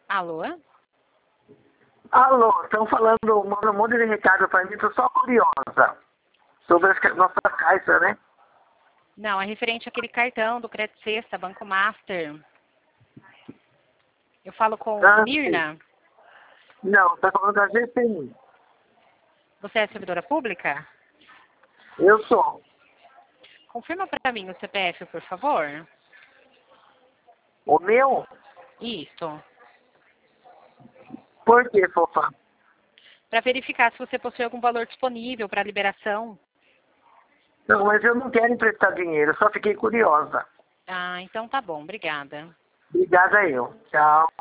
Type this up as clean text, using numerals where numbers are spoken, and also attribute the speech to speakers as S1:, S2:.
S1: Alô?
S2: Alô, estão falando, mandando um monte de recado para mim, estou só curiosa sobre as nossa caixa, né?
S1: Não, é referente àquele cartão do Crédito Sexta, Banco Master. Eu falo com Mirna.
S2: Não, está falando da GCI.
S1: Você é servidora pública?
S2: Eu sou.
S1: Confirma para mim o CPF, por favor.
S2: O meu?
S1: Isso.
S2: Por que, fofa?
S1: Para verificar se você possui algum valor disponível para liberação.
S2: Não, mas eu não quero emprestar dinheiro, eu só fiquei curiosa.
S1: Ah, então tá bom. Obrigada.
S2: Obrigada eu. Tchau.